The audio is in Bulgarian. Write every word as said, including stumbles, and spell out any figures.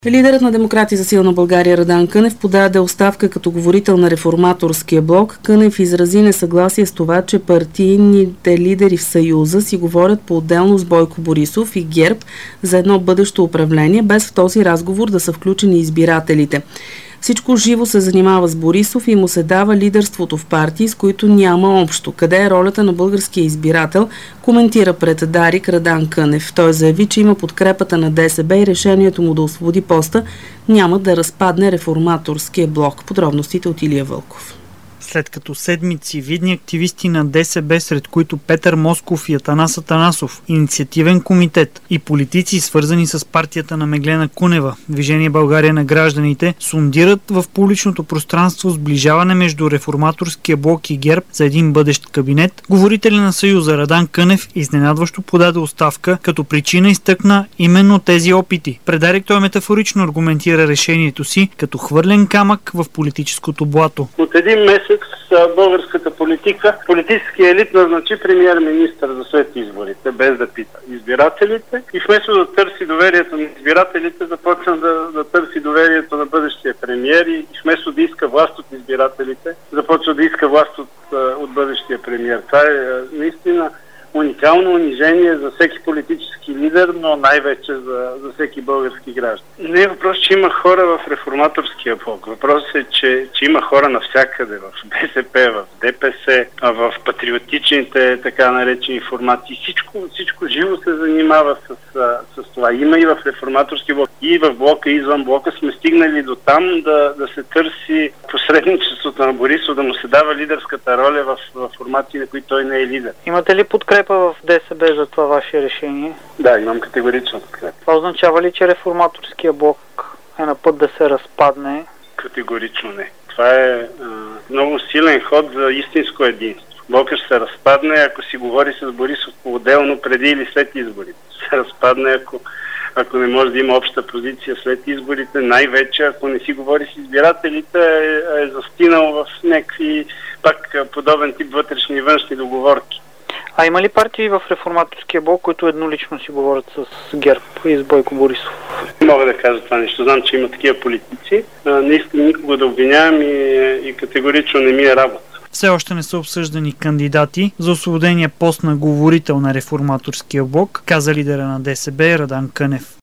Лидерът на Демократи за силна България Радан Кънев подаде оставка като говорител на Реформаторския блок. Кънев изрази несъгласие с това, че партийните лидери в Съюза си говорят по-отделно с Бойко Борисов и ГЕРБ за едно бъдещо управление, без в този разговор да са включени избирателите. Всичко живо се занимава с Борисов и му се дава лидерството в партии, с които няма общо. Къде е ролята на българския избирател, коментира пред Дарик Радан Кънев. Той заяви, че има подкрепата на ДСБ и решението му да освободи поста няма да разпадне Реформаторския блок. Подробностите от Илия Вълков. След като седмици видни активисти на ДСБ, сред които Петър Москов и Атанас Атанасов, инициативен комитет и политици, свързани с партията на Меглена Кунева, Движение България на гражданите, сондират в публичното пространство сближаване между Реформаторския блок и ГЕРБ за един бъдещ кабинет, говорителят на Съюза Радан Кънев изненадващо подаде оставка, като причина изтъкна именно тези опити. Пред Дарик той метафорично аргументира решението си като хвърлен камък в политическото блато. От един месец българската политика, политически елит назначи премиер-министър за след изборите, без да пита избирателите, и вместо да търси доверието на избирателите, започна да, да търси доверието на бъдещия премиер и вместо да иска власт от избирателите, започва да иска власт от, от бъдещия премиер. Това е наистина уникално унижение за всеки политически лидер, но най-вече за, за всеки български граждан. Не е въпрос, че има хора в Реформаторския блок. Въпросът е, че, че има хора навсякъде, в БСП, в ДПС, в патриотичните така наречени формати. Всичко, всичко живо се занимава с, с, с това. Има и в Реформаторския блок, и в блока, и извън блока сме стигнали до там да, да се търси посредничеството на Борисов, да му се дава лидерската роля в, в формати, на които той не е лидер. Имате ли подкрепа в ДСБ за това ваше решение? Да, имам категорична подкрепа. Това означава ли, че Реформаторския блок е на път да се разпадне? Категорично не. Това е а, много силен ход за истинско единство. Блокът ще се разпадне, ако си говори с Борисов по-отделно преди или след изборите. Ще се разпадне, ако, ако не може да има обща позиция след изборите. Най-вече, ако не си говори с избирателите, е, е застинал в някакви пак подобен тип вътрешни и външни договорки. А има ли партии в Реформаторския блок, които еднолично си говорят с ГЕРБ и с Бойко Борисов? Не мога да кажа това нещо. Знам, че има такива политици. Не искам никого да обвинявам и, и категорично не ми е работа. Все още не са обсъждани кандидати за освободения пост на говорител на Реформаторския блок, каза лидера на ДСБ Радан Кънев.